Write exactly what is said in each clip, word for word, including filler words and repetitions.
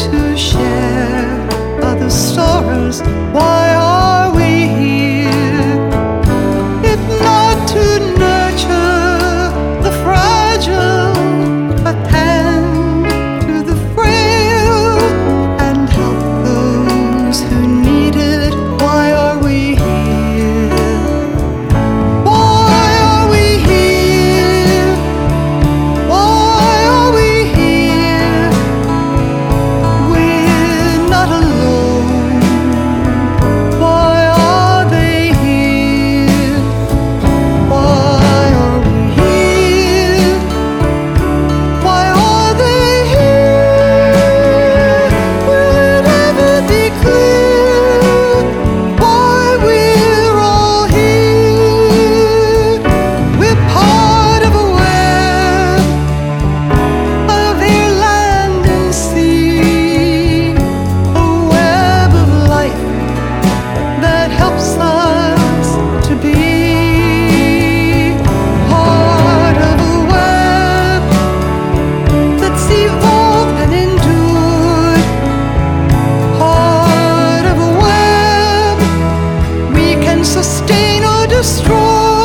to share other sorrows, why are we here? If not to nurture the fragile, attend to the frail, and help those who need it, why are we here? Why are we here? Why are we here? We're not alone. Why are they here? Why are we here? Why are they here? Will it ever be clear why we're all here? We're part of a web of air, land, and sea, a web of life that helps us to be part of a web that's evolved and endured, part of a web we can sustain or destroy.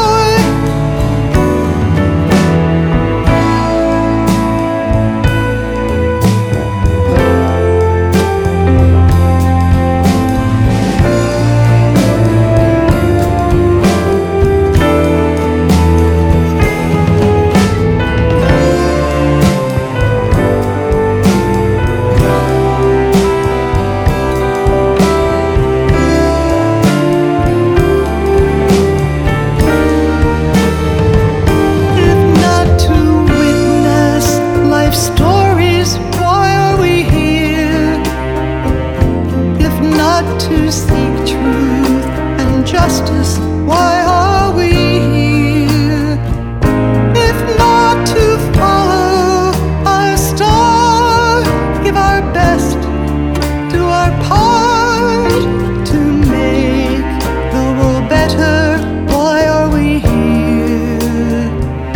If not to witness life stories, why are we here? If not to seek truth and justice, why are we here? If not to follow our star, give our best, do our part to make the world better, why are we here?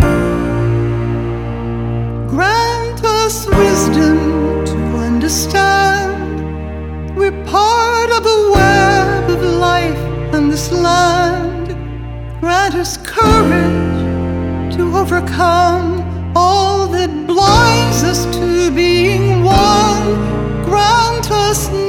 Grant us wisdom to understand we're part of a web of life on this land. Grant us courage to overcome all that blinds us to being one. Grant us